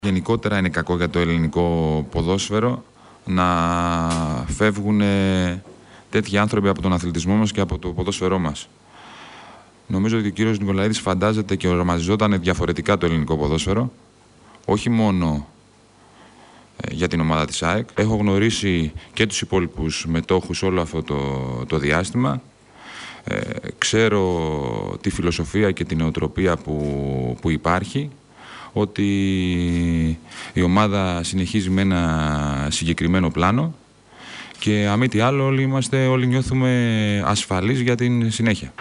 Γενικότερα είναι κακό για το ελληνικό ποδόσφαιρο να φεύγουν τέτοιοι άνθρωποι από τον αθλητισμό μας και από το ποδόσφαιρό μας. Νομίζω ότι ο κύριος Νικολαίδης φαντάζεται και ορμαζόταν διαφορετικά το ελληνικό ποδόσφαιρο, όχι μόνο για την ομάδα της ΑΕΚ. Έχω γνωρίσει και τους υπόλοιπους μετόχους όλο αυτό το διάστημα. Ξέρω τη φιλοσοφία και την νοοτροπία που υπάρχει, ότι η ομάδα συνεχίζει με ένα συγκεκριμένο πλάνο και αν μη τι άλλο όλοι νιώθουμε ασφαλείς για την συνέχεια.